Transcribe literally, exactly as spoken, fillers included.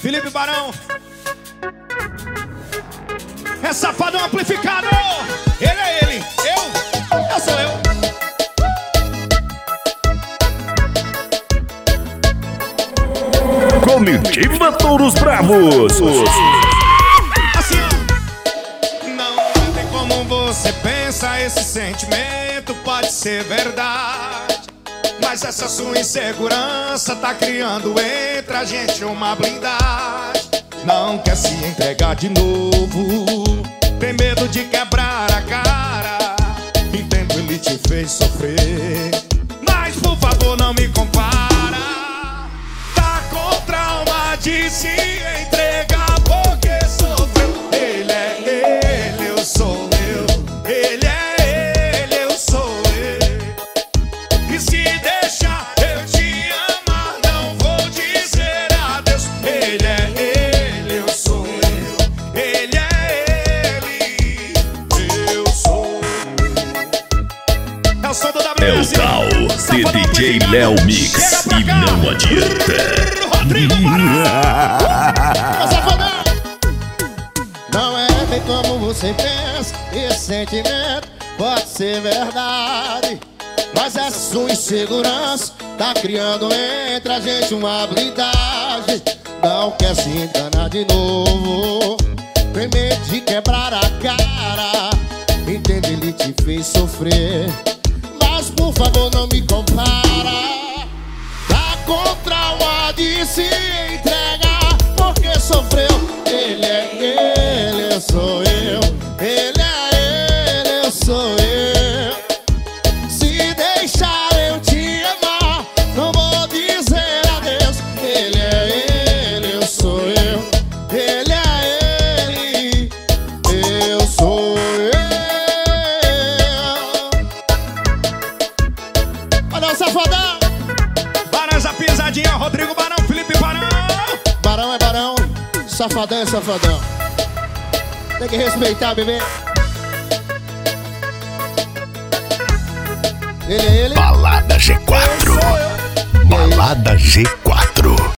Felipe Barão. É Safadão amplificado. Ele é ele, eu, eu sou eu. Comitiva Touros Bravos. Assim, ó. Não tem como você pensa, esse sentimento pode ser verdade, mas essa sua insegurança tá criando entre a gente uma blindagem. Não quer se entregar de novo, tem medo de quebrar a cara. Entendo, ele te fez sofrer, mas por favor não me compara. Tá com trauma de se entregar porque sofreu. Ele é ele, eu sou eu. Ele é ele, eu sou eu. E se deixar eu te amar, não vou dizer adeus. Ele é ele, eu sou eu. Ele é ele, eu sou eu. É o som do W É o S. tal de D J Léo Mix e não adianta. Rodrigo Não é bem como você pensa, esse sentimento pode ser verdade, mas essa sua insegurança tá criando entre a gente uma blindagem. Não quer se enganar de novo, tem medo de quebrar a cara. Entende, ele te fez sofrer, mas por favor não me compara. Tá com trauma de se entregar porque sofreu. Ele é ele, eu sou eu. Ele é ele, eu sou eu. Se deixar eu te amar, não vou dizer adeus. Ele é ele, eu sou eu. Ele é ele, eu sou eu. Olha o Safadão. Barões a pisadinha, Rodrigo Barão, Felipe Barão. Barão é barão, Safadão é safadão. Tem que respeitar, bebê. Ele é ele. Balada G quatro. Balada G quatro.